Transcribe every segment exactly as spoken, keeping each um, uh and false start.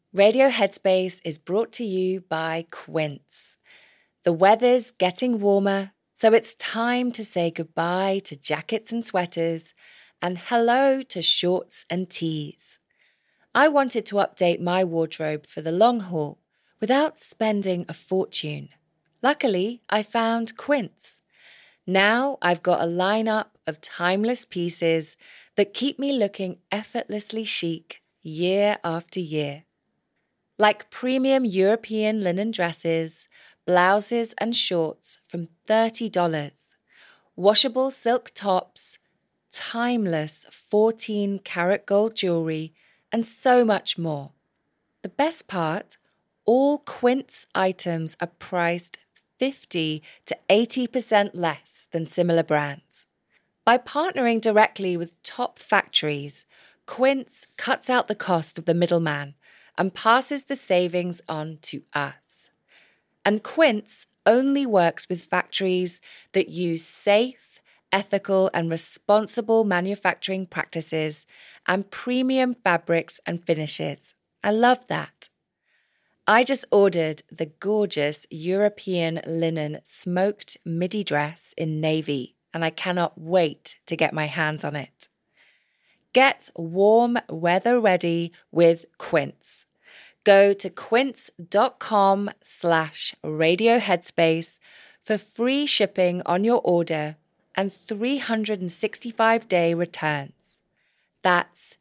Radio Headspace is brought to you by Quince. The weather's getting warmer, so it's time to say goodbye to jackets and sweaters and hello to shorts and tees. I wanted to update my wardrobe for the long haul without spending a fortune. Luckily, I found Quince. Now I've got a lineup of timeless pieces that keep me looking effortlessly chic year after year. Like premium European linen dresses, blouses and shorts from thirty dollars, washable silk tops, timeless fourteen karat gold jewelry, and so much more. The best part, all Quince items are priced fifty to eighty percent less than similar brands. By partnering directly with top factories, Quince cuts out the cost of the middleman and passes the savings on to us. And Quince only works with factories that use safe, ethical, and responsible manufacturing practices and premium fabrics and finishes. I love that. I just ordered the gorgeous European linen smoked midi dress in navy, and I cannot wait to get my hands on it. Get warm weather ready with Quince. Go to quince.com slash radio headspace for free shipping on your order and three hundred sixty-five day returns. That's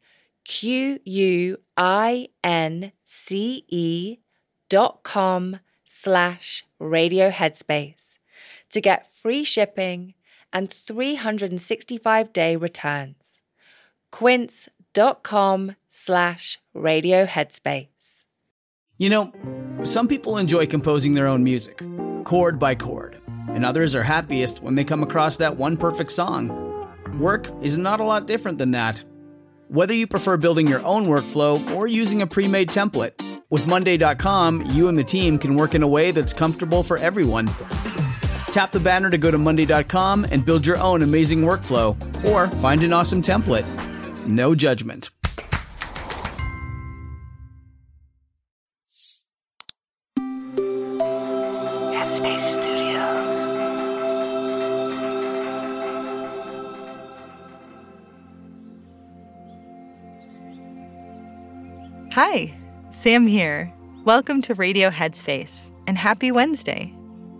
Q-U-I-N-C-E dot com slash radio headspace to get free shipping and three hundred sixty-five day returns. Quince.com slash radio headspace. You know, some people enjoy composing their own music, chord by chord, and others are happiest when they come across that one perfect song. Work is not a lot different than that. Whether you prefer building your own workflow or using a pre-made template, with Monday dot com, you and the team can work in a way that's comfortable for everyone. Tap the banner to go to Monday dot com and build your own amazing workflow, or find an awesome template. No judgment. Headspace Studios. Hi, Sam here. Welcome to Radio Headspace, and happy Wednesday.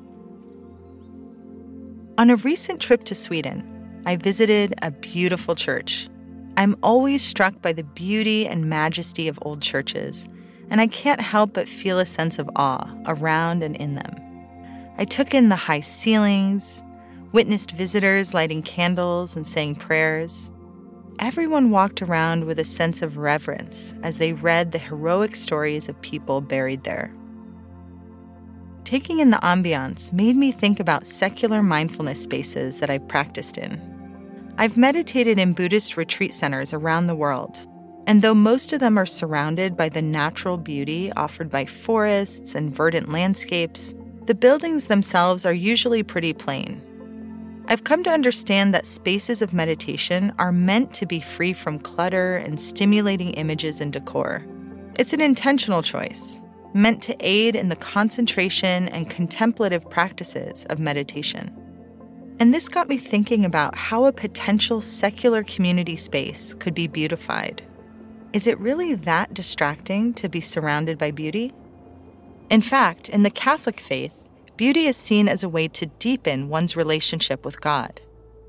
On a recent trip to Sweden, I visited a beautiful church. I'm always struck by the beauty and majesty of old churches, and I can't help but feel a sense of awe around and in them. I took in the high ceilings, witnessed visitors lighting candles and saying prayers. Everyone walked around with a sense of reverence as they read the heroic stories of people buried there. Taking in the ambiance made me think about secular mindfulness spaces that I've practiced in. I've meditated in Buddhist retreat centers around the world, and though most of them are surrounded by the natural beauty offered by forests and verdant landscapes, the buildings themselves are usually pretty plain. I've come to understand that spaces of meditation are meant to be free from clutter and stimulating images and decor. It's an intentional choice, meant to aid in the concentration and contemplative practices of meditation. And this got me thinking about how a potential secular community space could be beautified. Is it really that distracting to be surrounded by beauty? In fact, in the Catholic faith, beauty is seen as a way to deepen one's relationship with God.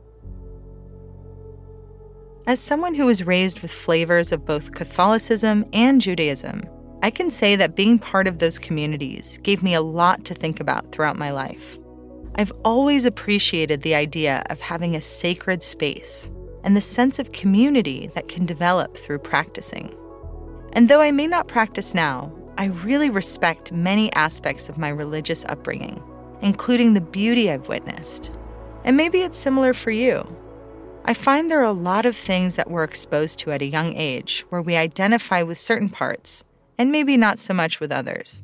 As someone who was raised with flavors of both Catholicism and Judaism, I can say that being part of those communities gave me a lot to think about throughout my life. I've always appreciated the idea of having a sacred space and the sense of community that can develop through practicing. And though I may not practice now, I really respect many aspects of my religious upbringing, including the beauty I've witnessed. And maybe it's similar for you. I find there are a lot of things that we're exposed to at a young age where we identify with certain parts, and maybe not so much with others.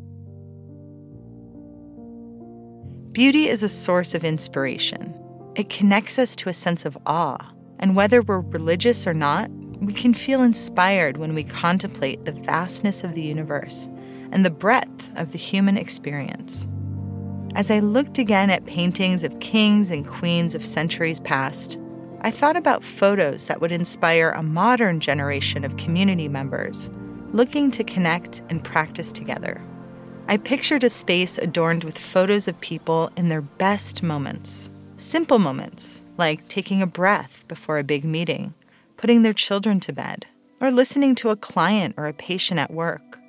Beauty is a source of inspiration. It connects us to a sense of awe, and whether we're religious or not, we can feel inspired when we contemplate the vastness of the universe and the breadth of the human experience. As I looked again at paintings of kings and queens of centuries past, I thought about photos that would inspire a modern generation of community members looking to connect and practice together. I pictured a space adorned with photos of people in their best moments, simple moments like taking a breath before a big meeting, putting their children to bed, or listening to a client or a patient at work.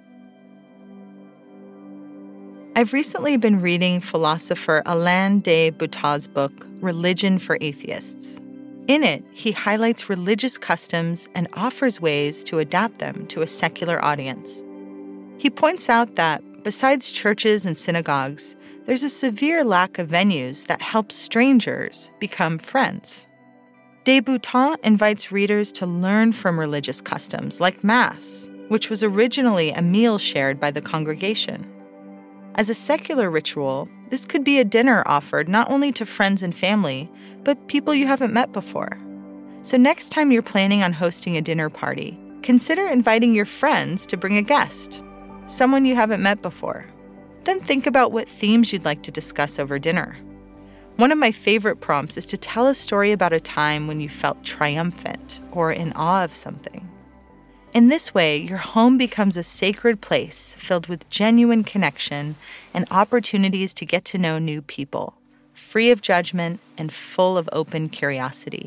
I've recently been reading philosopher Alain de Botton's book, Religion for Atheists. In it, he highlights religious customs and offers ways to adapt them to a secular audience. He points out that, besides churches and synagogues, there's a severe lack of venues that help strangers become friends. De Botton invites readers to learn from religious customs like Mass, which was originally a meal shared by the congregation. As a secular ritual, this could be a dinner offered not only to friends and family, but people you haven't met before. So next time you're planning on hosting a dinner party, consider inviting your friends to bring a guest, someone you haven't met before. Then think about what themes you'd like to discuss over dinner. One of my favorite prompts is to tell a story about a time when you felt triumphant or in awe of something. In this way, your home becomes a sacred place filled with genuine connection and opportunities to get to know new people, free of judgment and full of open curiosity.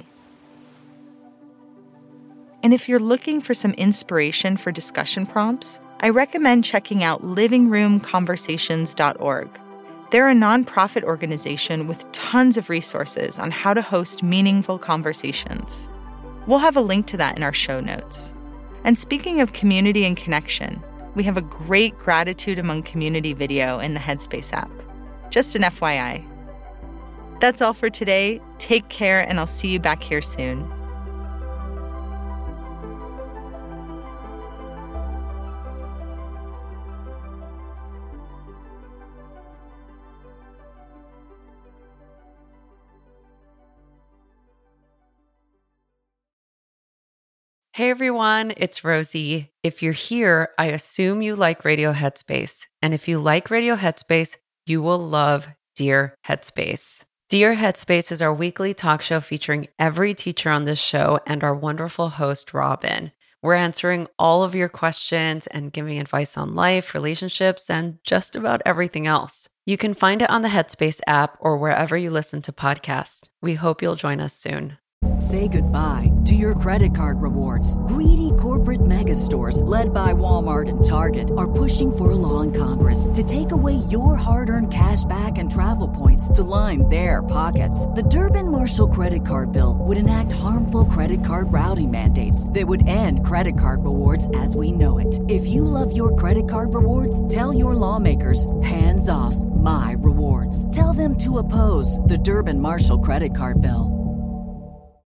And if you're looking for some inspiration for discussion prompts, I recommend checking out living room conversations dot org. They're a nonprofit organization with tons of resources on how to host meaningful conversations. We'll have a link to that in our show notes. And speaking of community and connection, we have a great Gratitude Among Community video in the Headspace app. Just an F Y I. That's all for today. Take care, and I'll see you back here soon. Hey everyone, it's Rosie. If you're here, I assume you like Radio Headspace. And if you like Radio Headspace, you will love Dear Headspace. Dear Headspace is our weekly talk show featuring every teacher on this show and our wonderful host, Robin. We're answering all of your questions and giving advice on life, relationships, and just about everything else. You can find it on the Headspace app or wherever you listen to podcasts. We hope you'll join us soon. Say goodbye to your credit card rewards. Greedy corporate mega stores, led by Walmart and Target, are pushing for a law in Congress to take away your hard-earned cash back and travel points to line their pockets. The Durbin-Marshall credit card bill would enact harmful credit card routing mandates that would end credit card rewards as we know it. If you love your credit card rewards, tell your lawmakers, hands off my rewards. Tell them to oppose the Durbin-Marshall credit card bill.